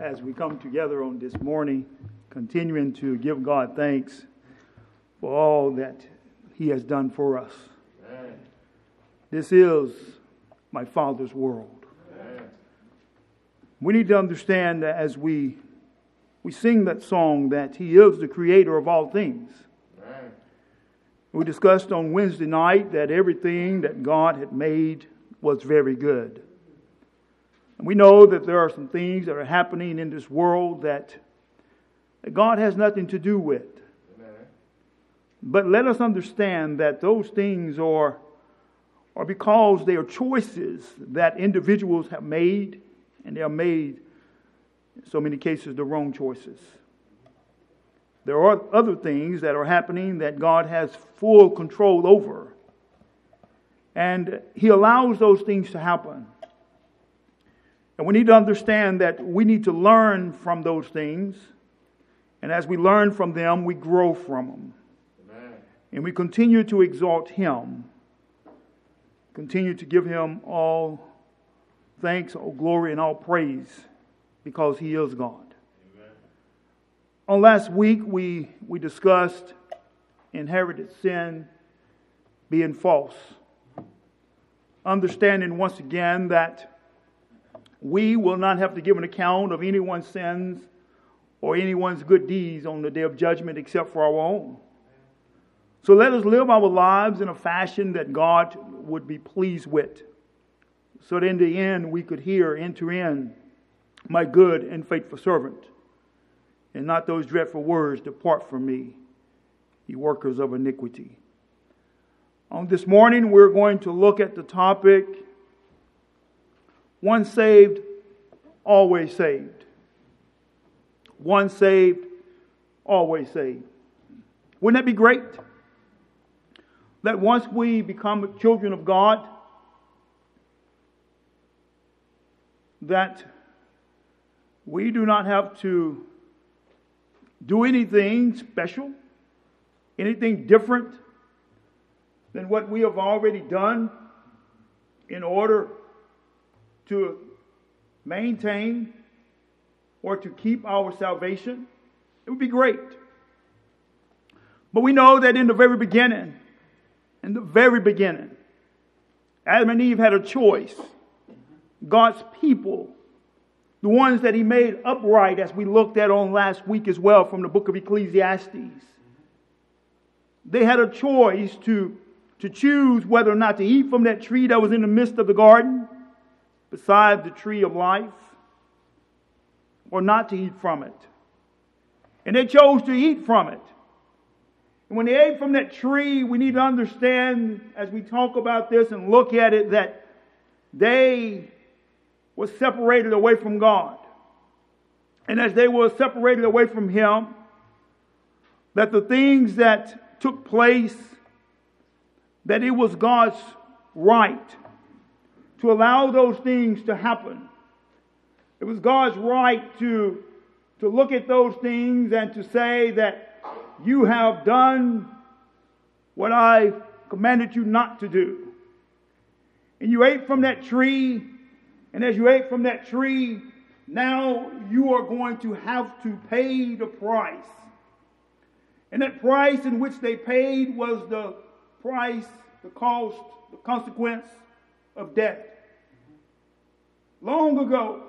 as we come together on this morning, continuing to give God thanks for all that He has done for us. Amen. This is my Father's world. Amen. We need to understand that as we sing that song that He is the creator of all things. Amen. We discussed on Wednesday night that everything that God had made was very good. And we know that there are some things that are happening in this world that God has nothing to do with. Amen. But let us understand that those things are because they are choices that individuals have made, and they are made, in so many cases, the wrong choices. There are other things that are happening that God has full control over. And He allows those things to happen. And we need to understand that we need to learn from those things. And as we learn from them, we grow from them. Amen. And we continue to exalt Him. Continue to give Him all thanks, all glory, and all praise because He is God. Amen. On last week, we discussed inherited sin being false. Understanding once again that we will not have to give an account of anyone's sins or anyone's good deeds on the day of judgment except for our own. So let us live our lives in a fashion that God would be pleased with. So that in the end we could hear, enter in, my good and faithful servant. And not those dreadful words, depart from me, ye workers of iniquity. On this morning we're going to look at the topic, once saved, always saved. Once saved, always saved. Wouldn't that be great? That once we become children of God, that we do not have to do anything special, anything different than what we have already done in order to maintain or to keep our salvation. It would be great. But we know that in the very beginning, Adam and Eve had a choice. God's people, the ones that He made upright, as we looked at on last week as well from the book of Ecclesiastes. They had a choice to choose whether or not to eat from that tree that was in the midst of the garden, beside the tree of life, or not to eat from it. And they chose to eat from it. And when they ate from that tree, we need to understand, as we talk about this and look at it, that they were separated away from God. And as they were separated away from Him, that the things that took place, that it was God's right to allow those things to happen. It was God's right to look at those things and to say that you have done what I commanded you not to do. And you ate from that tree, and as you ate from that tree, now you are going to have to pay the price. And that price in which they paid was the price, the cost, the consequence of death. Long ago,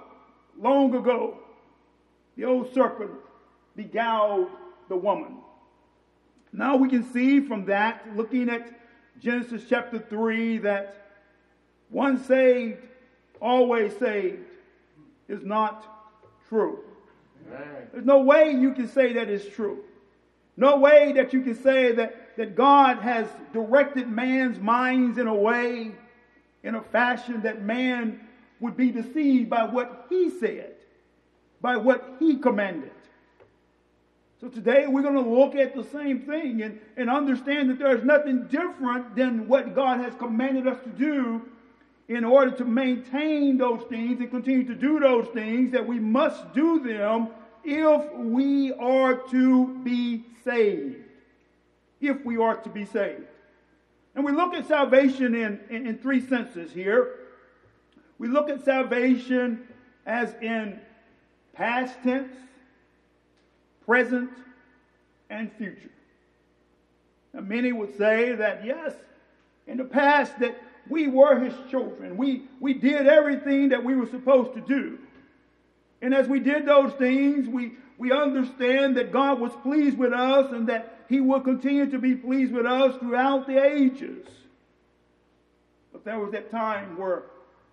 the old serpent beguiled the woman. Now we can see from that, looking at Genesis chapter 3, that once saved, always saved is not true. Amen. There's no way you can say that is true. No way that you can say that God has directed man's minds in a way, in a fashion that man would be deceived by what He said, by what He commanded. So today we're going to look at the same thing and understand that there is nothing different than what God has commanded us to do in order to maintain those things and continue to do those things, that we must do them if we are to be saved. If we are to be saved. And we look at salvation in three senses here. We look at salvation as in past tense, present, and future. Now, many would say that, yes, in the past that we were his children. We did everything that we were supposed to do. And as we did those things, we understand that God was pleased with us and that he will continue to be pleased with us throughout the ages. But there was that time where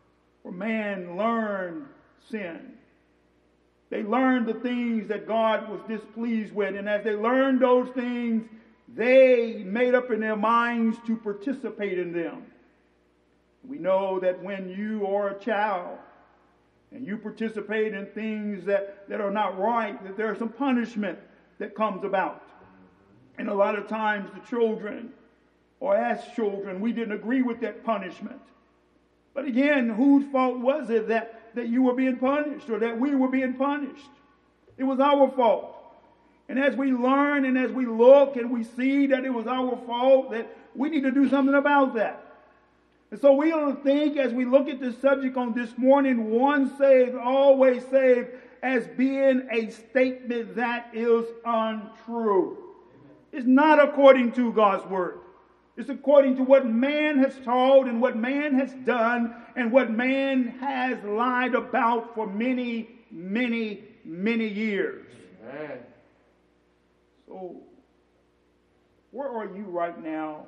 man learned sin. They learned the things that God was displeased with. And as they learned those things, they made up in their minds to participate in them. We know that when you are a child and you participate in things that are not right, that there's some punishment that comes about. And a lot of times the children, or as children, we didn't agree with that punishment. But again, whose fault was it that you were being punished or that we were being punished? It was our fault. And as we learn and as we look and we see that it was our fault, that we need to do something about that. And so we don't think, as we look at this subject on this morning, once saved, always saved, as being a statement that is untrue. It's not according to God's word. It's according to what man has taught and what man has done and what man has lied about for many, many, many years. Amen. So, where are you right now?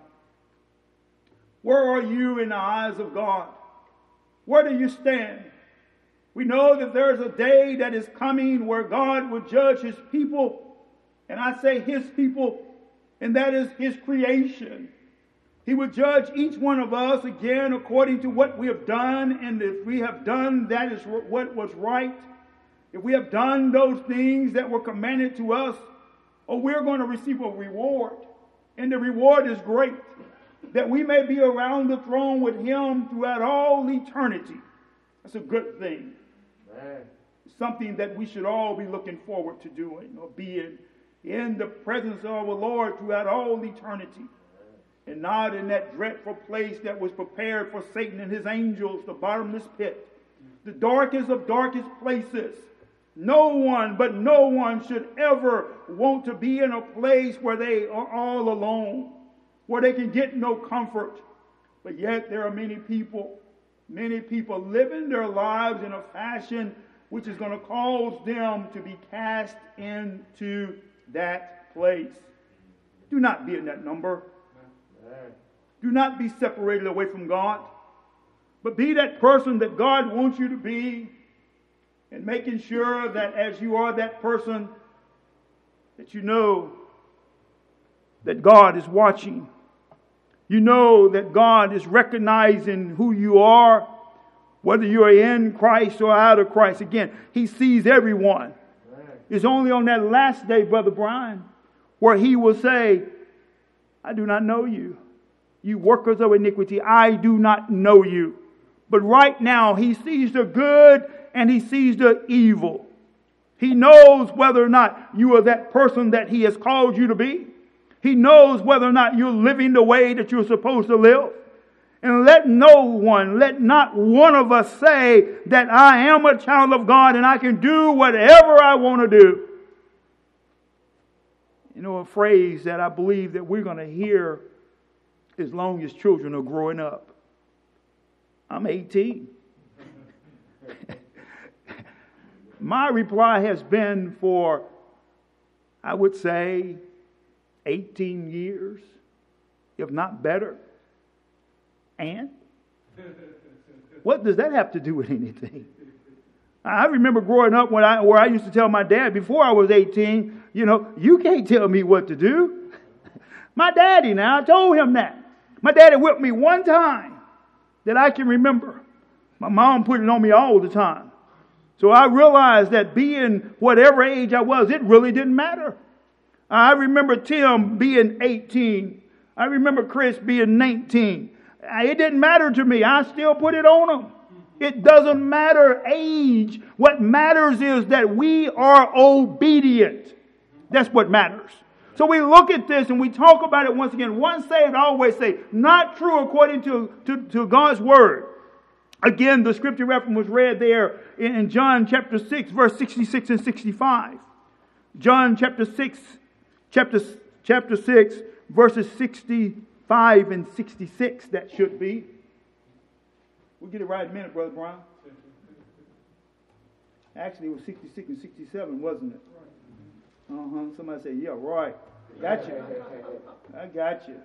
Where are you in the eyes of God? Where do you stand? We know that there is a day that is coming where God will judge his people. And I say his people, and that is his creation. He will judge each one of us again according to what we have done. And if we have done that is what was right. If we have done those things that were commanded to us, we're going to receive a reward. And the reward is great. That we may be around the throne with him throughout all eternity. That's a good thing. Man. It's something that we should all be looking forward to doing, or being in the presence of our Lord throughout all eternity. And not in that dreadful place that was prepared for Satan and his angels, the bottomless pit. The darkest of darkest places. No one should ever want to be in a place where they are all alone, where they can get no comfort. But yet there are many people living their lives in a fashion which is going to cause them to be cast into that place. Do not be in that number. Do not be separated away from God, but be that person that God wants you to be, and making sure that as you are that person, that you know that God is watching. You know that God is recognizing who you are, whether you are in Christ or out of Christ. Again, he sees everyone. It's only on that last day, Brother Brian, where he will say, I do not know you. You workers of iniquity, I do not know you. But right now, he sees the good and he sees the evil. He knows whether or not you are that person that he has called you to be. He knows whether or not you're living the way that you're supposed to live. And let not one of us say that I am a child of God and I can do whatever I want to do. You know, a phrase that I believe that we're going to hear as long as children are growing up. I'm 18. My reply has been for, I would say, 18 years, if not better. And what does that have to do with anything? I remember growing up where I used to tell my dad before I was 18, you can't tell me what to do. My daddy now, I told him that. My daddy whipped me one time that I can remember. My mom put it on me all the time. So I realized that being whatever age I was, it really didn't matter. I remember Tim being 18. I remember Chris being 19. It didn't matter to me. I still put it on them. It doesn't matter age. What matters is that we are obedient. That's what matters. So we look at this and we talk about it once again. Once saved, always saved. Not true according to God's word. Again, the scripture reference was read there in John chapter 6, verse 66 and 65. John chapter 6, verses 65 and 66, that should be. We'll get it right in a minute, Brother Brown. Actually, it was 66 and 67, wasn't it? Somebody said, yeah, right. Got you. I got you.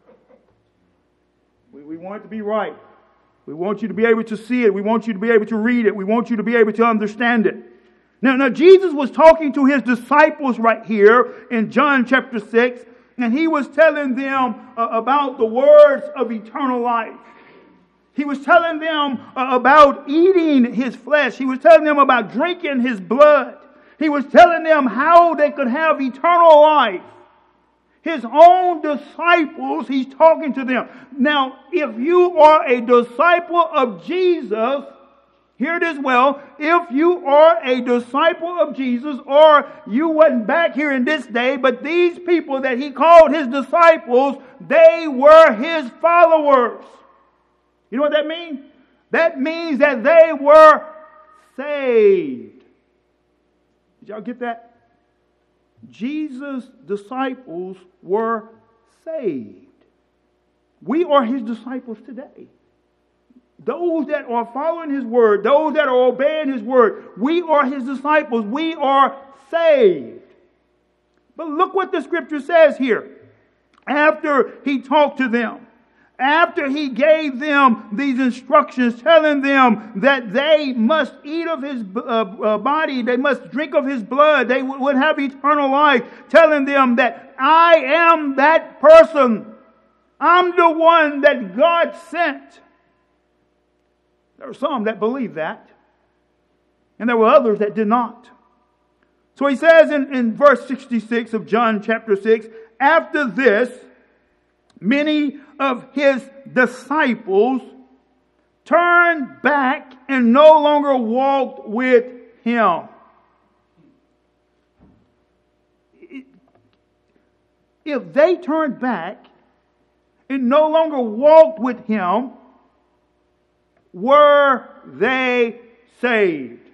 We want it to be right. We want you to be able to see it. We want you to be able to read it. We want you to be able to understand it. Now Jesus was talking to his disciples right here in John chapter 6, and he was telling them about the words of eternal life. He was telling them about eating his flesh. He was telling them about drinking his blood. He was telling them how they could have eternal life. His own disciples, he's talking to them. Now, if you are a disciple of Jesus, hear it as well. If you are a disciple of Jesus, or you wasn't back here in this day, but these people that he called his disciples, they were his followers. You know what that means? That means that they were saved. Did y'all get that? Jesus' disciples were saved. We are his disciples today. Those that are following his word, those that are obeying his word, we are his disciples. We are saved. But look what the scripture says here. After he talked to them, after he gave them these instructions, telling them that they must eat of his body, they must drink of his blood, they would have eternal life, telling them that I am that person. I'm the one that God sent. There were some that believed that, and there were others that did not. So he says in verse 66 of John chapter 6, after this, many of his disciples turned back and no longer walked with him. If they turned back and no longer walked with him, were they saved?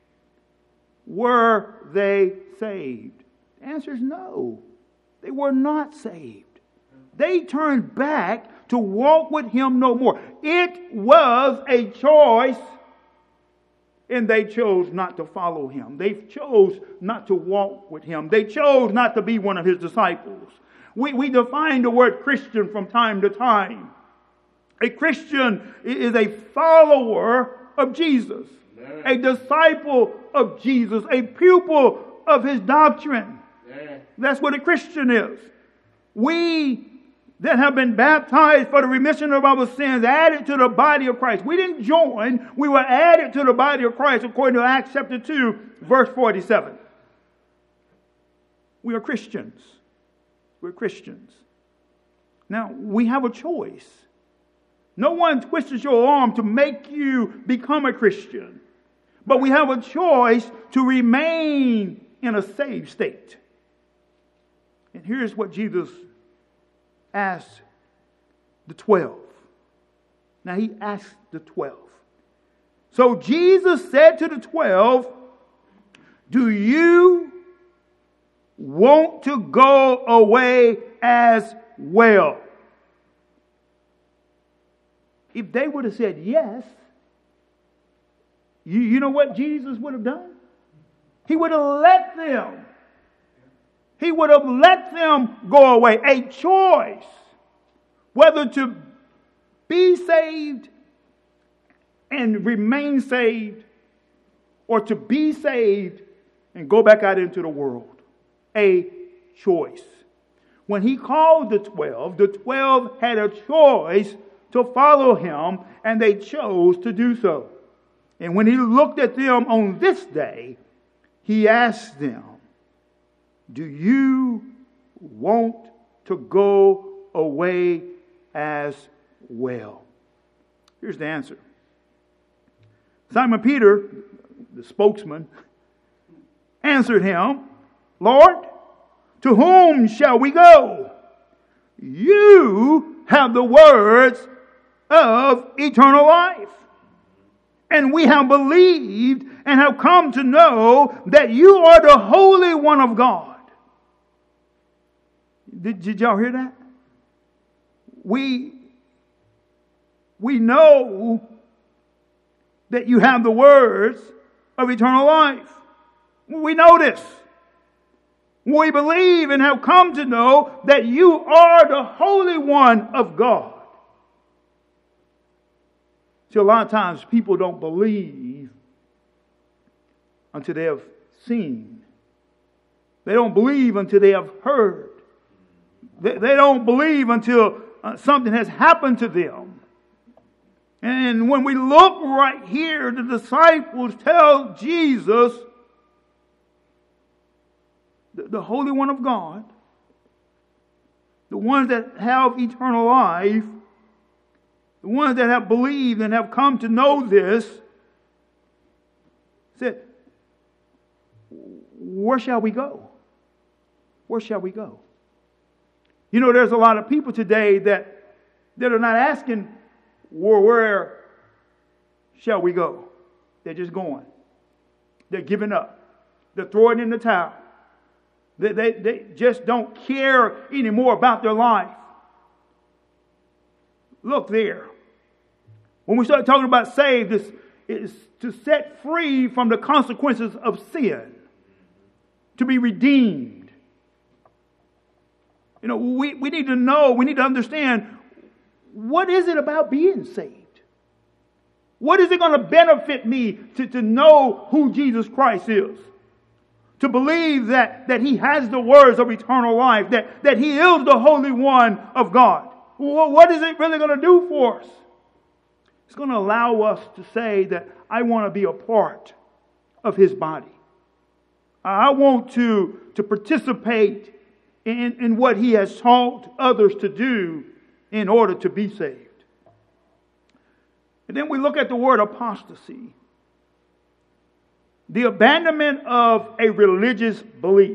Were they saved? The answer is no. They were not saved. They turned back to walk with him no more. It was a choice, and they chose not to follow him. They chose not to walk with him. They chose not to be one of his disciples. We define the word Christian from time to time. A Christian is a follower of Jesus, a disciple of Jesus, a pupil of his doctrine. That's what a Christian is. We that have been baptized for the remission of our sins, added to the body of Christ. We didn't join, we were added to the body of Christ according to Acts chapter 2, verse 47. We are Christians. We're Christians. Now, we have a choice. No one twists your arm to make you become a Christian. But we have a choice to remain in a saved state. And here's what Jesus asked the 12. Now he asked the 12. So Jesus said to the 12, do you want to go away as well? If they would have said yes, you know what Jesus would have done? He would have let them. He would have let them go away. A choice whether to be saved and remain saved, or to be saved and go back out into the world. A choice. When he called the 12 had a choice to follow him, and they chose to do so. And when he looked at them on this day, he asked them, do you want to go away as well? Here's the answer. Simon Peter, the spokesman, answered him, Lord, to whom shall we go? You have the words of eternal life. And we have believed and have come to know that you are the Holy One of God. Did y'all hear that? We know that you have the words of eternal life. We know this. We believe and have come to know that you are the Holy One of God. So a lot of times people don't believe until they have seen. They don't believe until they have heard. They don't believe until something has happened to them. And when we look right here, the disciples tell Jesus, the Holy One of God, the ones that have eternal life, the ones that have believed and have come to know this, said, where shall we go? Where shall we go? You know, there's a lot of people today that are not asking, where shall we go? They're just going. They're giving up. They're throwing in the towel. They just don't care anymore about their life. Look there. When we start talking about saved, it's to set free from the consequences of sin. To be redeemed. You know, we need to know, we need to understand, what is it about being saved? What is it going to benefit me to know who Jesus Christ is? To believe that He has the words of eternal life, that He is the Holy One of God. Well, what is it really going to do for us? It's going to allow us to say that I want to be a part of His body. I want to participate in what He has taught others to do in order to be saved. And then we look at the word apostasy. The abandonment of a religious belief.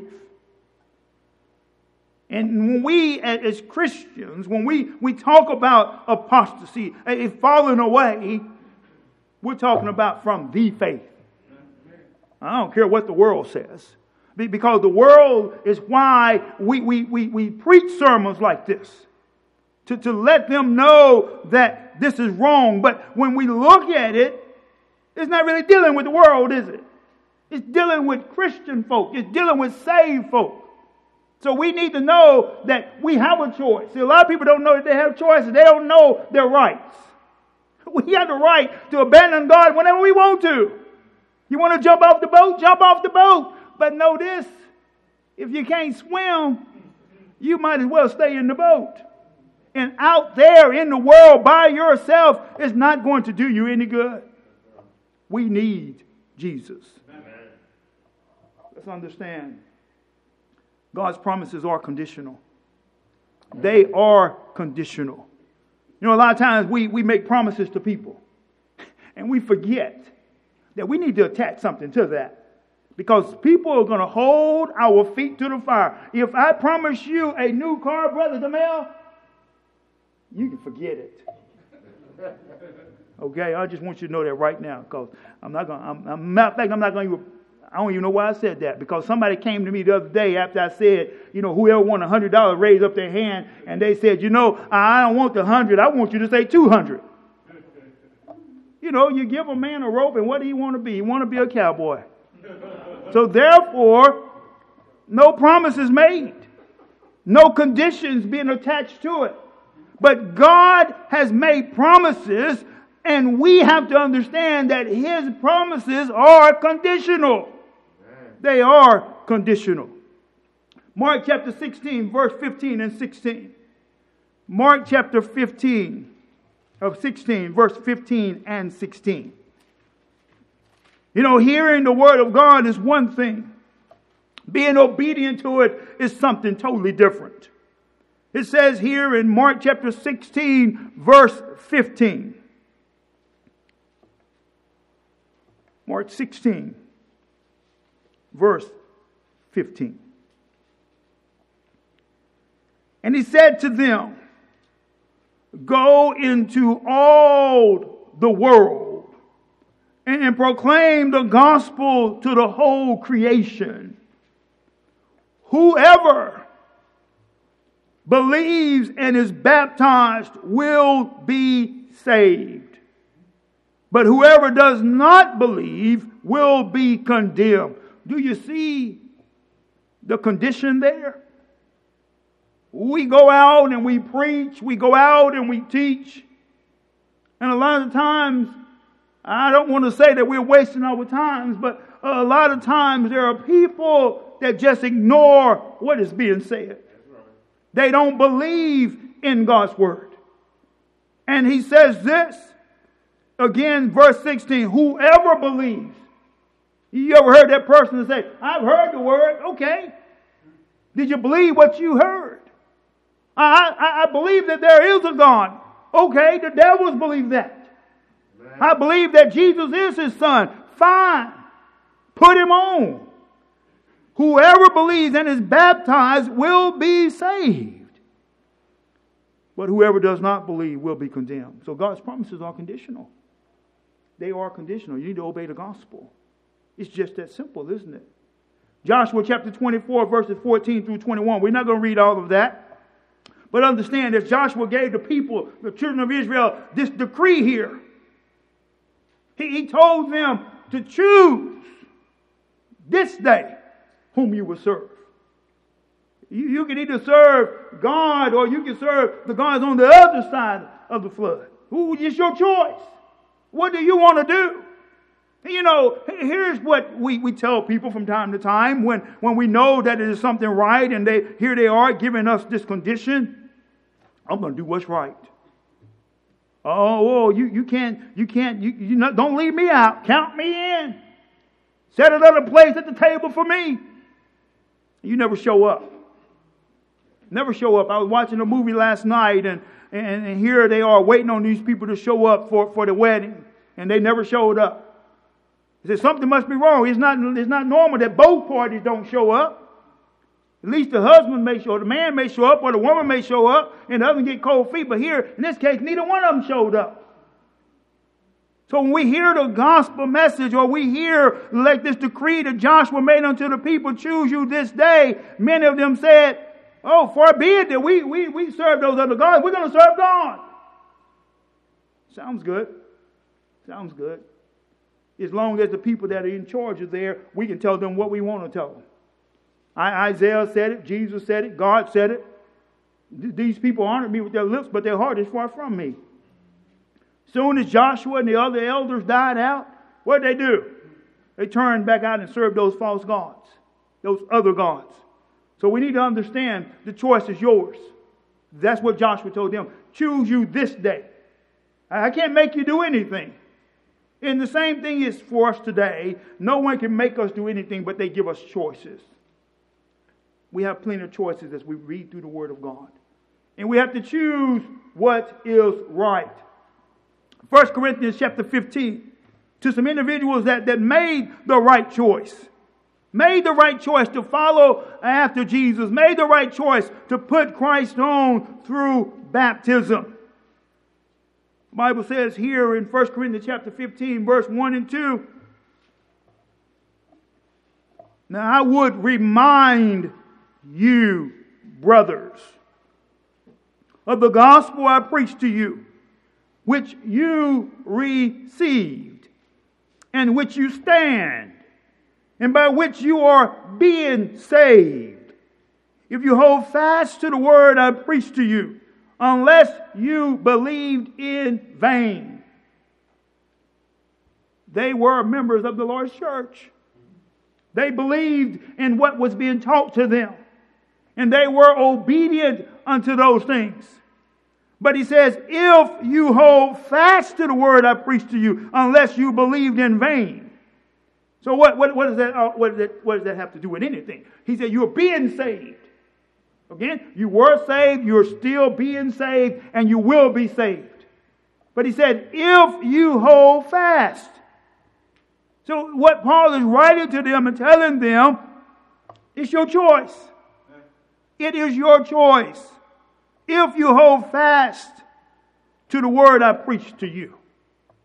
And when we, as Christians, when we talk about apostasy, a falling away, we're talking about from the faith. I don't care what the world says. Because the world is why we preach sermons like this. To let them know that this is wrong. But when we look at it, it's not really dealing with the world, is it? It's dealing with Christian folk. It's dealing with saved folk. So we need to know that we have a choice. See, a lot of people don't know that they have choices. They don't know their rights. We have the right to abandon God whenever we want to. You want to jump off the boat? Jump off the boat. But know this, if you can't swim, you might as well stay in the boat. And out there in the world by yourself is not going to do you any good. We need Jesus. Amen. Let's understand. God's promises are conditional. They are conditional. You know, a lot of times we make promises to people. And we forget that we need to attach something to that. Because people are going to hold our feet to the fire. If I promise you a new car, Brother DeMel, you can forget it. Okay, I just want you to know that right now, because I'm not going. I don't even know why I said that, because somebody came to me the other day after I said, whoever won $100 raised up their hand, and they said, I don't want the 100. I want you to say 200. You give a man a rope, and what do he want to be? He want to be a cowboy. So therefore, no promises made, no conditions being attached to it. But God has made promises, and we have to understand that His promises are conditional. They are conditional. Mark chapter 16, verse 15 and 16. Mark chapter 16, verse 15 and 16. Hearing the word of God is one thing. Being obedient to it is something totally different. It says here in Mark chapter 16, verse 15. Mark 16, verse 15. And He said to them, "Go into all the world and proclaim the gospel to the whole creation. Whoever believes and is baptized will be saved. But whoever does not believe will be condemned. Do you see the condition there? We go out and we preach, we go out and we teach. And a lot of times, I don't want to say that we're wasting our time, but a lot of times there are people that just ignore what is being said. They don't believe in God's word. And he says this, again, verse 16, whoever believes. You ever heard that person say, I've heard the word, okay. Did you believe what you heard? I believe that there is a God. Okay, the devils believe that. Right. I believe that Jesus is his son. Fine. Put him on. Whoever believes and is baptized will be saved. But whoever does not believe will be condemned. So God's promises are conditional. They are conditional. You need to obey the gospel. It's just that simple, isn't it? Joshua chapter 24, verses 14 through 21. We're not going to read all of that. But understand that Joshua gave the people, the children of Israel, this decree here. He told them to choose this day whom you will serve. You can either serve God or you can serve the gods on the other side of the flood. It's your choice. What do you want to do? You know, here's what we tell people from time to time when we know that it is something right and here they are giving us this condition. I'm going to do what's right. Oh, you can't, don't leave me out. Count me in. Set another place at the table for me. You never show up. Never show up. I was watching a movie last night and here they are waiting on these people to show up for the wedding. And they never showed up. He said something must be wrong. It's not normal that both parties don't show up. At least the husband may show up, the man may show up, or the woman may show up, and the other get cold feet. But here, in this case, neither one of them showed up. So when we hear the gospel message, or we hear like this decree that Joshua made unto the people, choose you this day, many of them said, oh, far be it that we serve those other gods. We're going to serve God. Sounds good. Sounds good. As long as the people that are in charge are there, we can tell them what we want to tell them. Isaiah said it, Jesus said it, God said it. These people honored me with their lips, but their heart is far from me. Soon as Joshua and the other elders died out, what did they do? They turned back out and served those false gods, those other gods. So we need to understand the choice is yours. That's what Joshua told them. Choose you this day. I can't make you do anything. And the same thing is for us today. No one can make us do anything, but they give us choices. We have plenty of choices as we read through the Word of God. And we have to choose what is right. 1 Corinthians chapter 15. To some individuals that made the right choice. Made the right choice to follow after Jesus. Made the right choice to put Christ on through baptism. The Bible says here in 1 Corinthians chapter 15, verse 1 and 2. Now I would remind you, brothers, of the gospel I preached to you, which you received, and which you stand, and by which you are being saved, if you hold fast to the word I preached to you, unless you believed in vain. They were members of the Lord's church. They believed in what was being taught to them. And they were obedient unto those things. But he says, if you hold fast to the word I preached to you, unless you believed in vain. So what does that have to do with anything? He said, you're being saved. Again, you were saved, you're still being saved, and you will be saved. But he said, if you hold fast. So what Paul is writing to them and telling them, it's your choice. It is your choice. If you hold fast to the word I preached to you.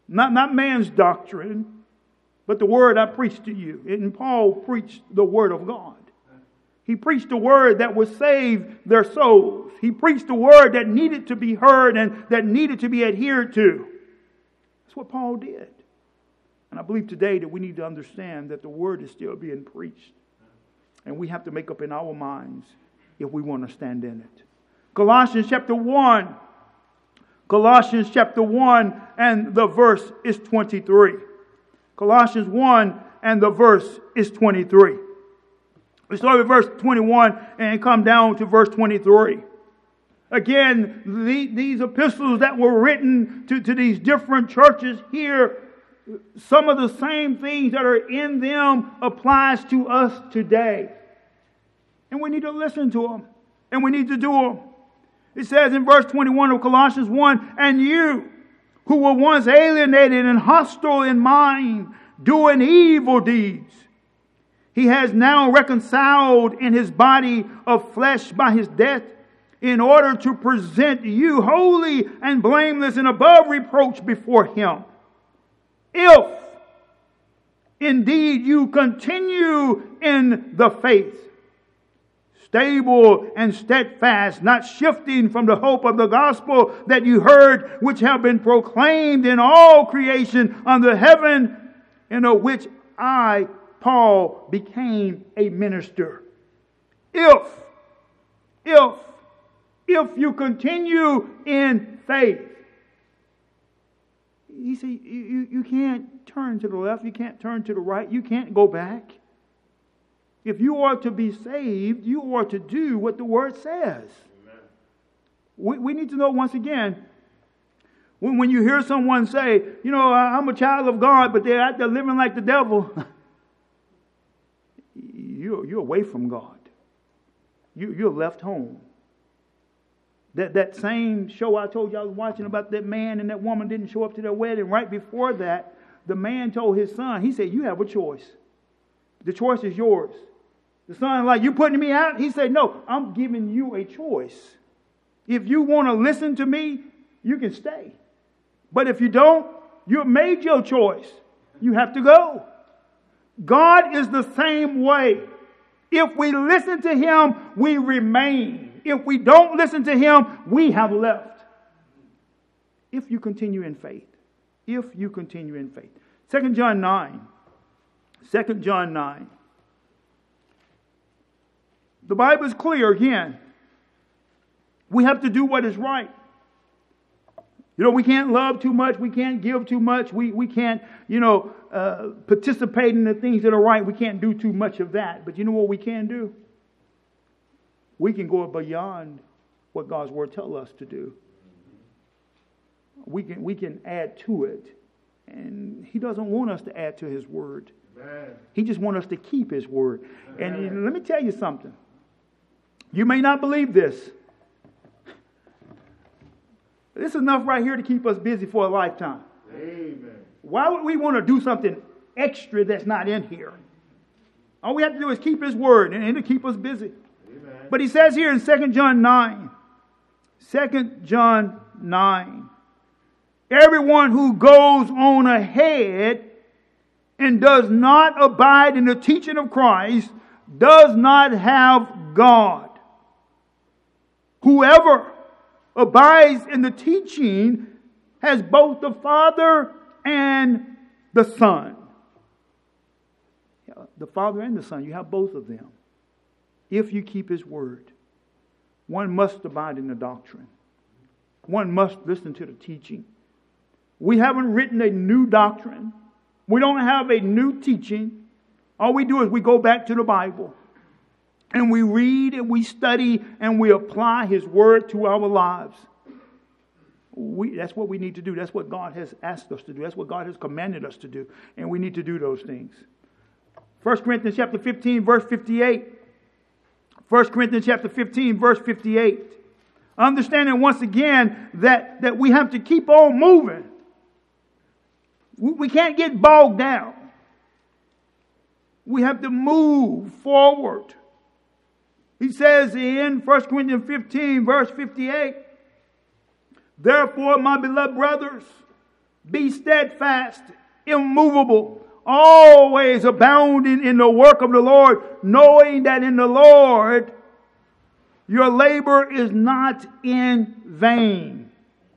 Not man's doctrine, but the word I preached to you. And Paul preached the word of God. He preached the word that would save their souls. He preached the word that needed to be heard and that needed to be adhered to. That's what Paul did. And I believe today that we need to understand that the word is still being preached. And we have to make up in our minds if we want to stand in it. Colossians chapter 1. Colossians chapter 1 and the verse is 23. Colossians 1 and the verse is 23. We start with verse 21 and come down to verse 23. Again, these epistles that were written to these different churches here, some of the same things that are in them applies to us today. And we need to listen to them. And we need to do them. It says in verse 21 of Colossians 1, and you who were once alienated and hostile in mind, doing evil deeds, He has now reconciled in His body of flesh by His death, in order to present you holy and blameless and above reproach before Him. If indeed you continue in the faith, stable and steadfast, not shifting from the hope of the gospel that you heard, which have been proclaimed in all creation under heaven, and of which I, Paul, became a minister. If you continue in faith. You see, you can't turn to the left, you can't turn to the right, you can't go back. If you are to be saved, you are to do what the Word says. We need to know once again, when you hear someone say, you know, I'm a child of God, but they're out there living like the devil, you're away from God. You're left home. That same show I told you I was watching about that man and that woman didn't show up to their wedding. Right before that, the man told his son, he said, you have a choice. The choice is yours. The son, like, you putting me out? He said, no, I'm giving you a choice. If you want to listen to me, you can stay. But if you don't, you've made your choice. You have to go. God is the same way. If we listen to Him, we remain. If we don't listen to Him, we have left. If you continue in faith. If you continue in faith. 2 John 9. 2 John 9. The Bible is clear again. We have to do what is right. You know, we can't love too much. We can't give too much. We can't, participate in the things that are right. We can't do too much of that. But you know what we can do? We can go beyond what God's Word tells us to do. We can add to it. And He doesn't want us to add to His Word. Amen. He just wants us to keep His Word. Amen. And let me tell you something. You may not believe this. This is enough right here to keep us busy for a lifetime. Amen. Why would we want to do something extra that's not in here? All we have to do is keep His Word and it'll keep us busy. Amen. But He says here in 2 John 9, 2 John 9, everyone who goes on ahead and does not abide in the teaching of Christ does not have God. Whoever abides in the teaching has both the Father and the Son. The Father and the Son, you have both of them. If you keep His Word, one must abide in the doctrine. One must listen to the teaching. We haven't written a new doctrine. We don't have a new teaching. All we do is we go back to the Bible. And we read and we study and we apply His Word to our lives. That's what we need to do. That's what God has asked us to do. That's what God has commanded us to do. And we need to do those things. 1 Corinthians chapter 15, verse 58. 1 Corinthians chapter 15, verse 58. Understanding once again that we have to keep on moving. We can't get bogged down. We have to move forward. He says in 1 Corinthians 15, verse 58, therefore, my beloved brothers, Be steadfast, immovable, always abounding in the work of the Lord, knowing that in the Lord your labor is not in vain.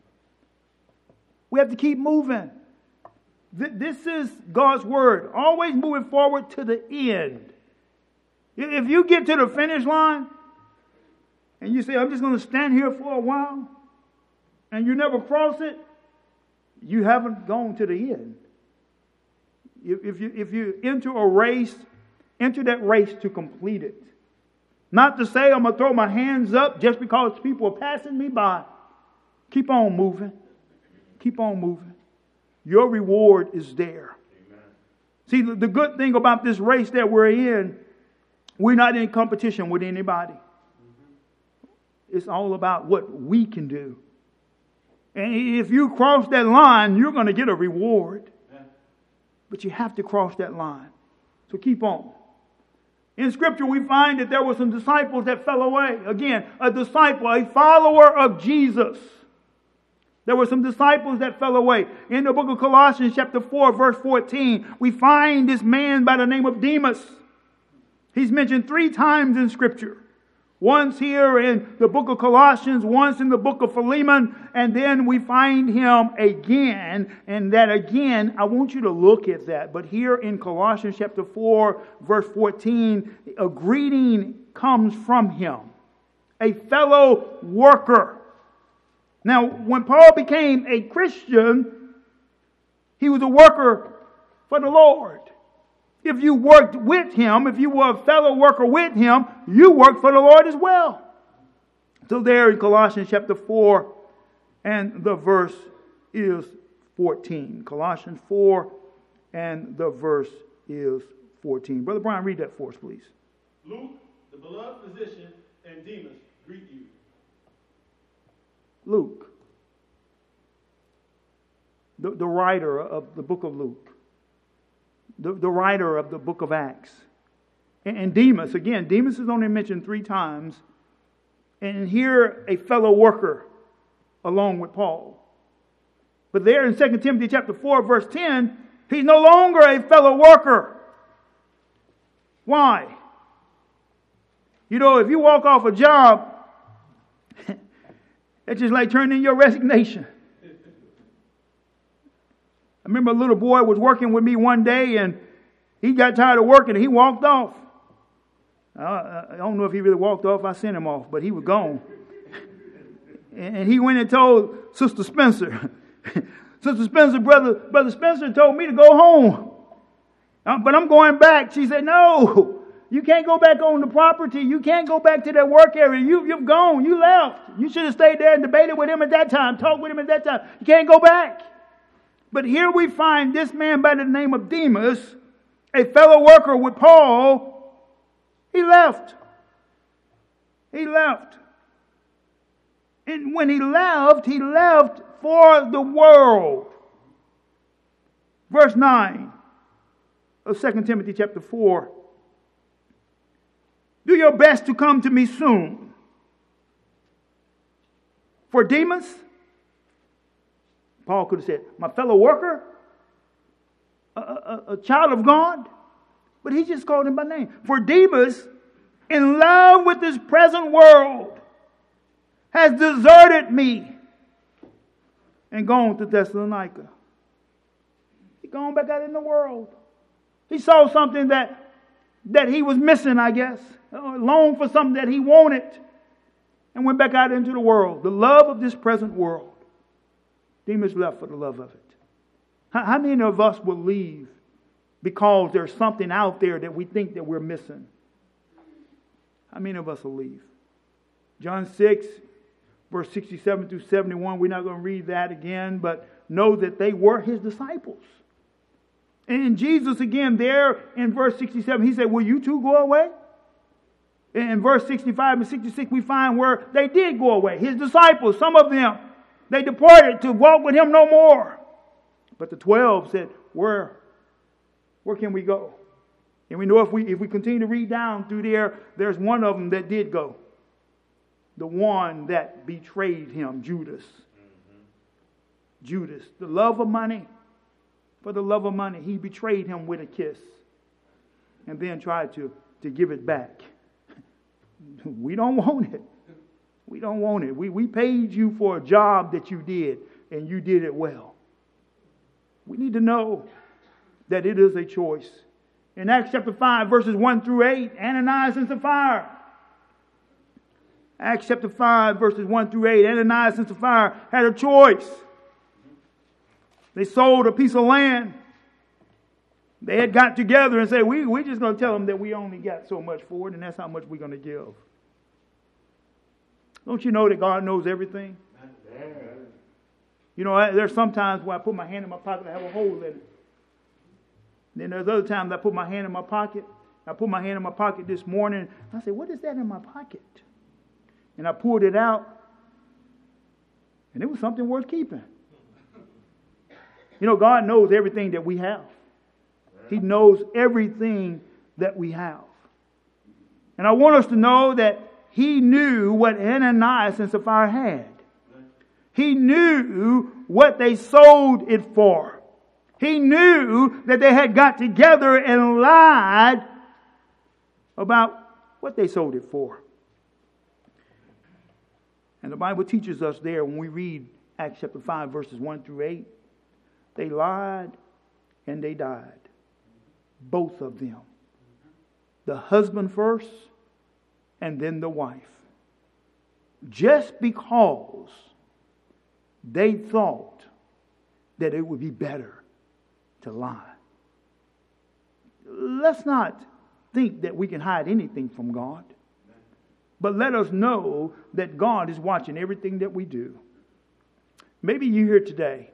We have to keep moving. This is God's word. Always moving forward to the end. If you get to the finish line and you say, I'm just going to stand here for a while, and you never cross it, you haven't gone to the end. If you enter a race, enter that race to complete it. Not to say I'm going to throw my hands up just because people are passing me by. Keep on moving. Keep on moving. Your reward is there. Amen. See, the good thing about this race that we're in, we're not in competition with anybody. It's all about what we can do. And if you cross that line, you're going to get a reward. But you have to cross that line. So keep on. In Scripture, we find that there were some disciples that fell away. Again, a disciple, a follower of Jesus. There were some disciples that fell away. In the book of Colossians chapter 4, verse 14, we find this man by the name of Demas. He's mentioned 3 times in Scripture. Once here in the book of Colossians, once in the book of Philemon, and then we find him again. And that again, I want you to look at that. But here in Colossians chapter 4, verse 14, a greeting comes from him. A fellow worker. Now, when Paul became a Christian, he was a worker for the Lord. If you worked with him, if you were a fellow worker with him, you worked for the Lord as well. So there in Colossians chapter 4, and the verse is 14. Colossians 4, and the verse is 14. Brother Brian, read that for us, please. Luke, the beloved physician, and Demas greet you. Luke, the writer of the book of Luke. The writer of the book of Acts. And Demas, again, Demas is only mentioned 3 times. And here a fellow worker along with Paul. But there in 2 Timothy chapter 4, verse 10, he's no longer a fellow worker. Why? You know, if you walk off a job, it's just like turning in your resignation. I remember a little boy was working with me one day and he got tired of working and he walked off. I don't know if he really walked off. I sent him off, but he was gone. And he went and told Sister Spencer. Sister Spencer, Brother Spencer told me to go home. But I'm going back. She said, no, you can't go back on the property. You can't go back to that work area. You've gone. You left. You should have stayed there and debated with him at that time. Talked with him at that time. You can't go back. But here we find this man by the name of Demas, a fellow worker with Paul. He left. He left. And when he left for the world. Verse 9 of 2 Timothy chapter 4. Do your best to come to me soon. For Demas, Paul could have said, my fellow worker, a child of God, but he just called him by name. For Demas, in love with this present world, has deserted me and gone to Thessalonica. He's gone back out in the world. He saw something that he was missing, I guess. Longed for something that he wanted and went back out into the world. The love of this present world. Demas left for the love of it. How many of us will leave because there's something out there that we think that we're missing? How many of us will leave? John 6, verse 67 through 71. We're not going to read that again, but know that they were his disciples. And Jesus, again, there in verse 67, he said, will you too go away? In verse 65 and 66, we find where they did go away. His disciples, some of them, they departed to walk with him no more. But the 12 said, where can we go? And we know if we continue to read down through there's one of them that did go. The one that betrayed him, Judas. Judas. The love of money. For the love of money, he betrayed him with a kiss. And then tried to give it back. We don't want it. We don't want it. We paid you for a job that you did, and you did it well. We need to know that it is a choice. In Acts chapter 5, verses 1 through 8, Ananias and Sapphira. Acts chapter 5, verses 1 through 8, Ananias and Sapphira had a choice. They sold a piece of land. They had got together and said, we're just going to tell them that we only got so much for it, and that's how much we're going to give. Don't you know that God knows everything? You know, there's sometimes where I put my hand in my pocket and I have a hole in it. Then there's other times I put my hand in my pocket. I put my hand in my pocket this morning. I said, what is that in my pocket? And I pulled it out. And it was something worth keeping. You know, God knows everything that we have. He knows everything that we have. And I want us to know that He knew what Ananias and Sapphira had. He knew what they sold it for. He knew that they had got together and lied about what they sold it for. And the Bible teaches us there when we read Acts chapter 5 verses 1 through 8. They lied and they died. Both of them. The husband first and then the wife. Just because they thought that it would be better to lie. Let's not think that we can hide anything from God. But let us know that God is watching everything that we do. Maybe you're here today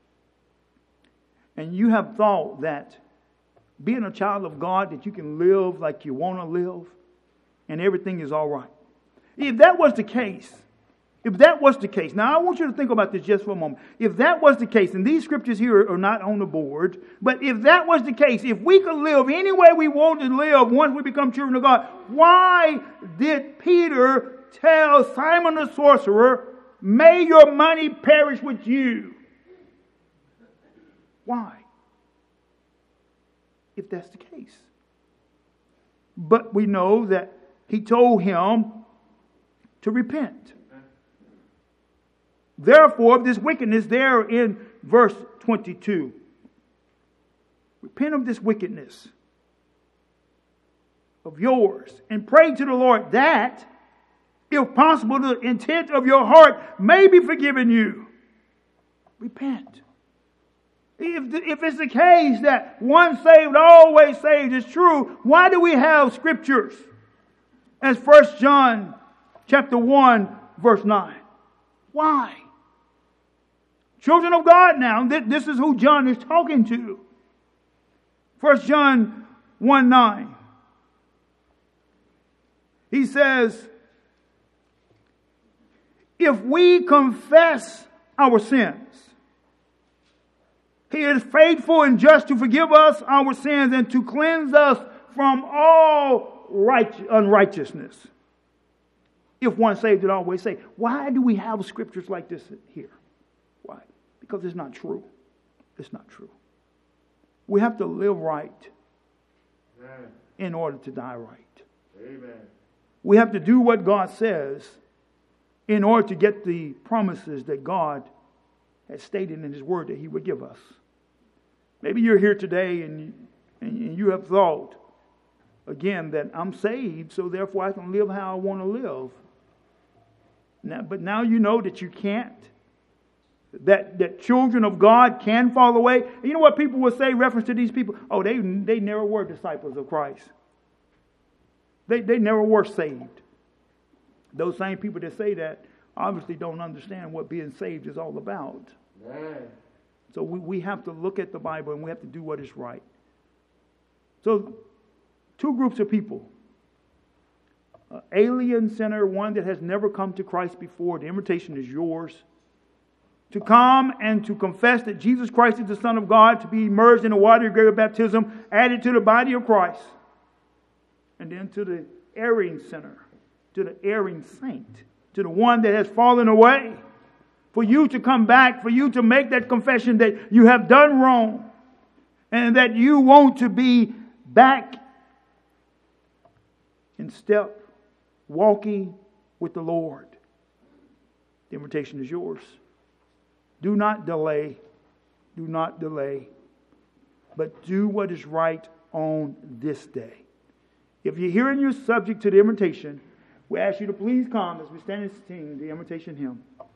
and you have thought that being a child of God, that you can live like you want to live and everything is all right. If that was the case, now I want you to think about this just for a moment. If that was the case, and these scriptures here are not on the board, but if that was the case, if we could live any way we want to live once we become children of God, why did Peter tell Simon the sorcerer, may your money perish with you? Why? If that's the case. But we know that he told him to repent. Therefore, this wickedness there in verse 22. Repent of this wickedness of yours and pray to the Lord that, if possible, the intent of your heart may be forgiven you. Repent. If it's the case that once saved, always saved is true, why do we have scriptures as 1 John chapter 1 verse 9? Why? Children of God now, this is who John is talking to. 1 John 1:9. He says, if we confess our sins, He is faithful and just to forgive us our sins and to cleanse us from all unrighteousness. If one saved it, always saved. Why do we have scriptures like this here? Why? Because it's not true. It's not true. We have to live right in order to die right. Amen. We have to do what God says in order to get the promises that God has stated in His Word that He would give us. Maybe you're here today and you have thought, again, that I'm saved, so therefore I can live how I want to live. But now you know that you can't. That children of God can fall away. And you know what people will say in reference to these people? Oh, they never were disciples of Christ. They never were saved. Those same people that say that obviously don't understand what being saved is all about. Man. So we have to look at the Bible and we have to do what is right. So, two groups of people. Alien sinner, one that has never come to Christ before. The invitation is yours. To come and to confess that Jesus Christ is the Son of God, to be immersed in the water of greater baptism, added to the body of Christ. And then to the erring sinner, to the erring saint, to the one that has fallen away for you to come back, for you to make that confession that you have done wrong and that you want to be back in step, walking with the Lord. The invitation is yours. Do not delay. Do not delay. But do what is right on this day. If you're here and you're subject to the invitation, we ask you to please come as we stand and sing the invitation hymn.